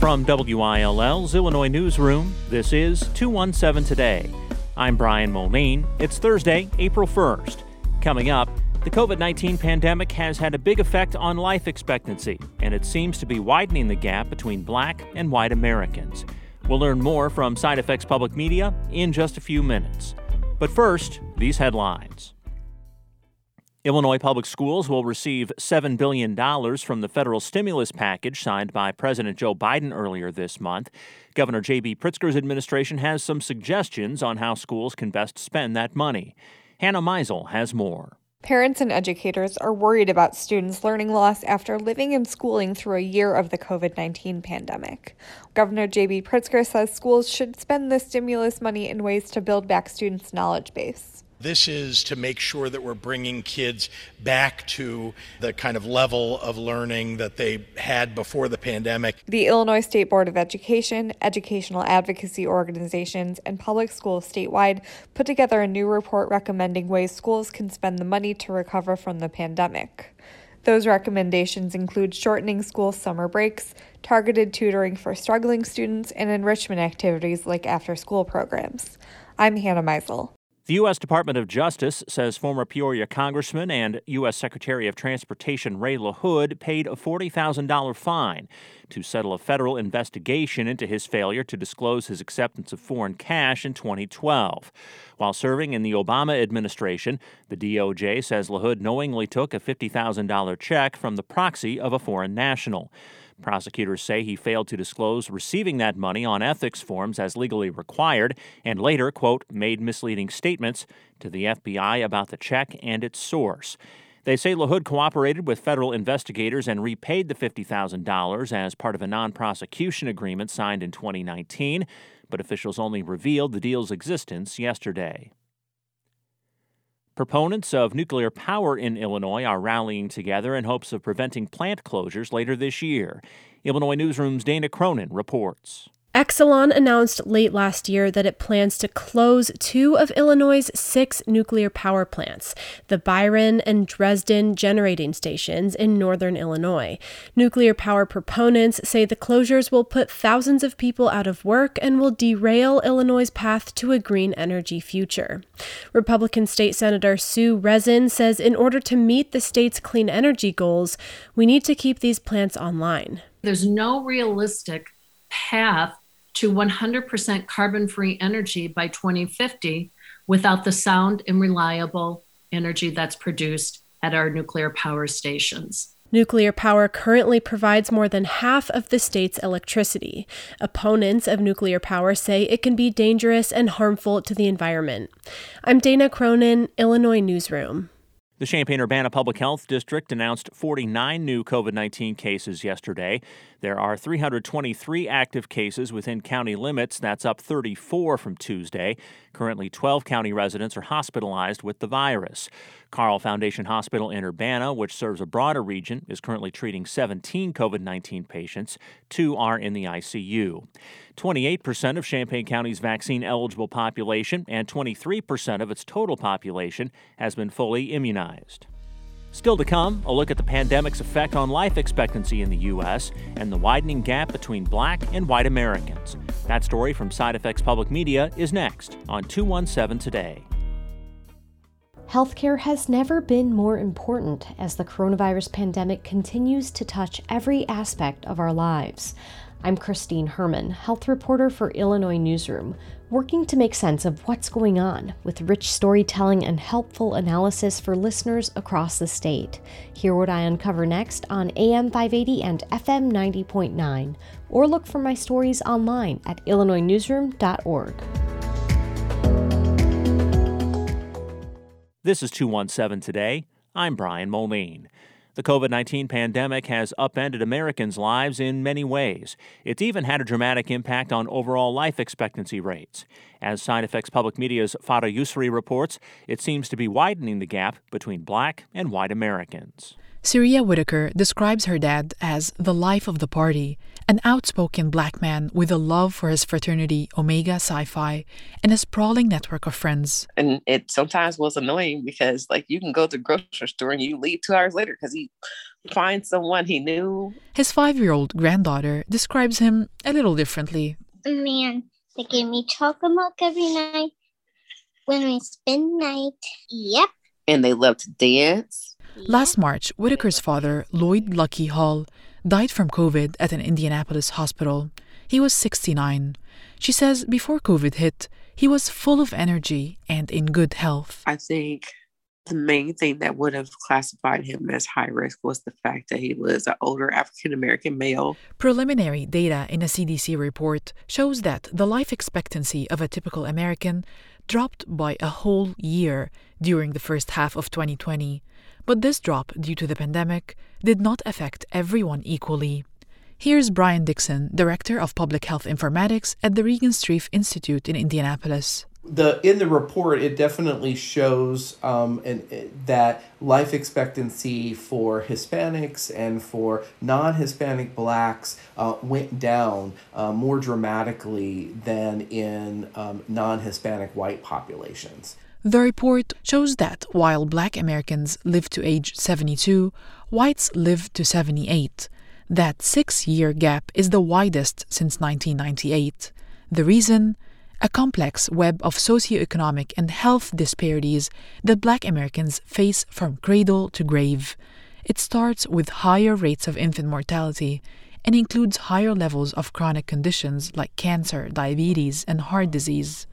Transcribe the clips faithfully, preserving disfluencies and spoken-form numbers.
From W I L L's Illinois Newsroom, this is two one seven Today. I'm Brian Mulneen. It's Thursday, April first. Coming up, the covid nineteen pandemic has had a big effect on life expectancy, and it seems to be widening the gap between black and white Americans. We'll learn more from Side Effects Public Media in just a few minutes. But first, these headlines. Illinois Public Schools will receive seven billion dollars from the federal stimulus package signed by President Joe Biden earlier this month. Governor J B Pritzker's administration has some suggestions on how schools can best spend that money. Hannah Meisel has more. Parents and educators are worried about students' learning loss after living and schooling through a year of the covid nineteen pandemic. Governor J B Pritzker says schools should spend the stimulus money in ways to build back students' knowledge base. This is to make sure that we're bringing kids back to the kind of level of learning that they had before the pandemic. The Illinois State Board of Education, educational advocacy organizations, and public schools statewide put together a new report recommending ways schools can spend the money to recover from the pandemic. Those recommendations include shortening school summer breaks, targeted tutoring for struggling students, and enrichment activities like after-school programs. I'm Hannah Meisel. The U S Department of Justice says former Peoria Congressman and U S Secretary of Transportation Ray LaHood paid a forty thousand dollars fine to settle a federal investigation into his failure to disclose his acceptance of foreign cash in twenty twelve. While serving in the Obama administration, the D O J says LaHood knowingly took a fifty thousand dollars check from the proxy of a foreign national. Prosecutors say he failed to disclose receiving that money on ethics forms as legally required and later, quote, made misleading statements to the F B I about the check and its source. They say LaHood cooperated with federal investigators and repaid the fifty thousand dollars as part of a non-prosecution agreement signed in twenty nineteen, but officials only revealed the deal's existence yesterday. Proponents of nuclear power in Illinois are rallying together in hopes of preventing plant closures later this year. Illinois Newsroom's Dana Cronin reports. Exelon announced late last year that it plans to close two of Illinois' six nuclear power plants, the Byron and Dresden generating stations in northern Illinois. Nuclear power proponents say the closures will put thousands of people out of work and will derail Illinois' path to a green energy future. Republican State Senator Sue Rezin says in order to meet the state's clean energy goals, we need to keep these plants online. There's no realistic path to one hundred percent carbon-free energy by twenty fifty without the sound and reliable energy that's produced at our nuclear power stations. Nuclear power currently provides more than half of the state's electricity. Opponents of nuclear power say it can be dangerous and harmful to the environment. I'm Dana Cronin, Illinois Newsroom. The Champaign-Urbana Public Health District announced forty-nine new covid nineteen cases yesterday. There are three hundred twenty-three active cases within county limits. That's up thirty-four from Tuesday. Currently, twelve county residents are hospitalized with the virus. Carle Foundation Hospital in Urbana, which serves a broader region, is currently treating seventeen covid nineteen patients. Two are in the I C U. twenty-eight percent of Champaign County's vaccine-eligible population and twenty-three percent of its total population has been fully immunized. Still to come, a look at the pandemic's effect on life expectancy in the U S and the widening gap between black and white Americans. That story from Side Effects Public Media is next on two one seven Today. Healthcare has never been more important as the coronavirus pandemic continues to touch every aspect of our lives. I'm Christine Herman, health reporter for Illinois Newsroom, working to make sense of what's going on with rich storytelling and helpful analysis for listeners across the state. Hear what I uncover next on A M five eighty and F M ninety point nine, or look for my stories online at illinois newsroom dot org. This is two one seven Today. I'm Brian Mulneen. The covid nineteen pandemic has upended Americans' lives in many ways. It's even had a dramatic impact on overall life expectancy rates. As Side Effects Public Media's Farah Yusri reports, it seems to be widening the gap between black and white Americans. Syria Whitaker describes her dad as the life of the party, an outspoken black man with a love for his fraternity, Omega Psi Phi, and a sprawling network of friends. And it sometimes was annoying because, like, you can go to the grocery store and you leave two hours later because he finds someone he knew. His five-year-old granddaughter describes him a little differently. A man that gave me chocolate milk every night when we spend night. Yep. And they love to dance. Last March, Whitaker's father, Lloyd Lucky Hall, died from COVID at an Indianapolis hospital. He was sixty-nine. She says before COVID hit, he was full of energy and in good health. I think the main thing that would have classified him as high risk was the fact that he was an older African-American male. Preliminary data in a C D C report shows that the life expectancy of a typical American dropped by a whole year during the first half of twenty twenty. But this drop, due to the pandemic, did not affect everyone equally. Here's Brian Dixon, Director of Public Health Informatics at the Regan Streif Institute in Indianapolis. The in the report, it definitely shows um, an, that life expectancy for Hispanics and for non-Hispanic blacks uh, went down uh, more dramatically than in um, non-Hispanic white populations. The report shows that while black Americans live to age seventy-two, whites live to seventy-eight. That six-year gap is the widest since nineteen ninety-eight. The reason? A complex web of socioeconomic and health disparities that black Americans face from cradle to grave. It starts with higher rates of infant mortality and includes higher levels of chronic conditions like cancer, diabetes, and heart disease.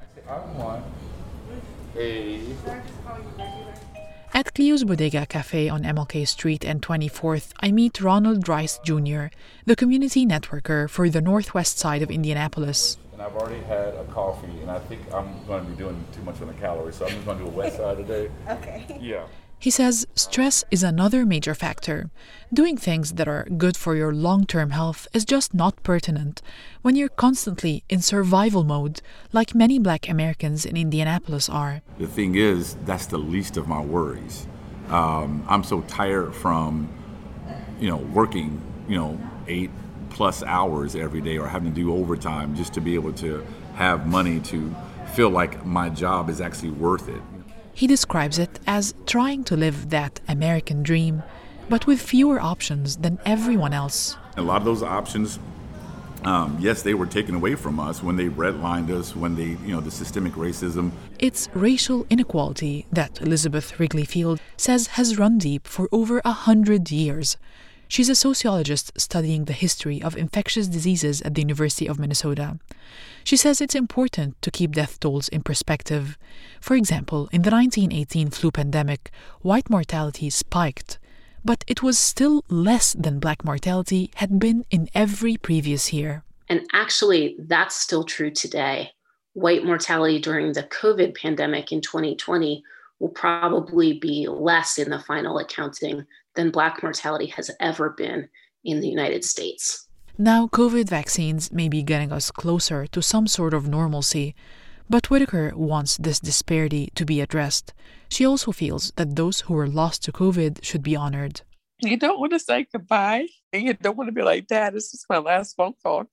At Cleo's Bodega Cafe on M L K Street and twenty-fourth, I meet Ronald Rice Junior, the community networker for the northwest side of Indianapolis. And I've already had a coffee, and I think I'm going to be doing too much on the calories, so I'm just going to do a west side today. Okay. Yeah. He says stress is another major factor. Doing things that are good for your long-term health is just not pertinent when you're constantly in survival mode, like many black Americans in Indianapolis are. The thing is, that's the least of my worries. Um, I'm so tired from, you know, working, you know, eight plus hours every day or having to do overtime just to be able to have money to feel like my job is actually worth it. He describes it as trying to live that American dream, but with fewer options than everyone else. A lot of those options, um, yes, they were taken away from us when they redlined us, when they, you know, the systemic racism. It's racial inequality that Elizabeth Wrigley-Field says has run deep for over a hundred years. She's a sociologist studying the history of infectious diseases at the University of Minnesota. She says it's important to keep death tolls in perspective. For example, in the nineteen eighteen flu pandemic, white mortality spiked, but it was still less than black mortality had been in every previous year. And actually, that's still true today. White mortality during the COVID pandemic in twenty twenty will probably be less in the final accounting than black mortality has ever been in the United States. Now, COVID vaccines may be getting us closer to some sort of normalcy, but Whitaker wants this disparity to be addressed. She also feels that those who were lost to COVID should be honored. You don't want to say goodbye, and you don't want to be like, Dad, this is my last phone call.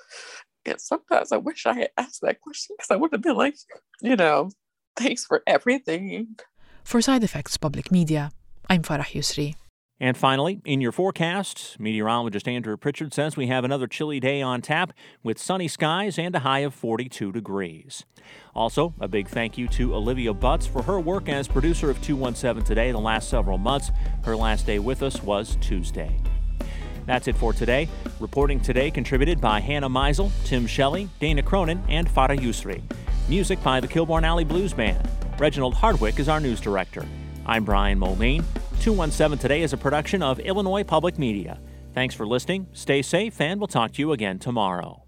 And sometimes I wish I had asked that question because I would have been like, you know, thanks for everything. For Side Effects Public Media, I'm Farah Yusri. And finally, in your forecast, meteorologist Andrew Pritchard says we have another chilly day on tap with sunny skies and a high of forty-two degrees. Also, a big thank you to Olivia Butts for her work as producer of two one seven Today the last several months. Her last day with us was Tuesday. That's it for today. Reporting today contributed by Hannah Meisel, Tim Shelley, Dana Cronin, and Farah Yusri. Music by the Kilbourne Alley Blues Band. Reginald Hardwick is our news director. I'm Brian Mulvane. two one seven Today is a production of Illinois Public Media. Thanks for listening, stay safe, and we'll talk to you again tomorrow.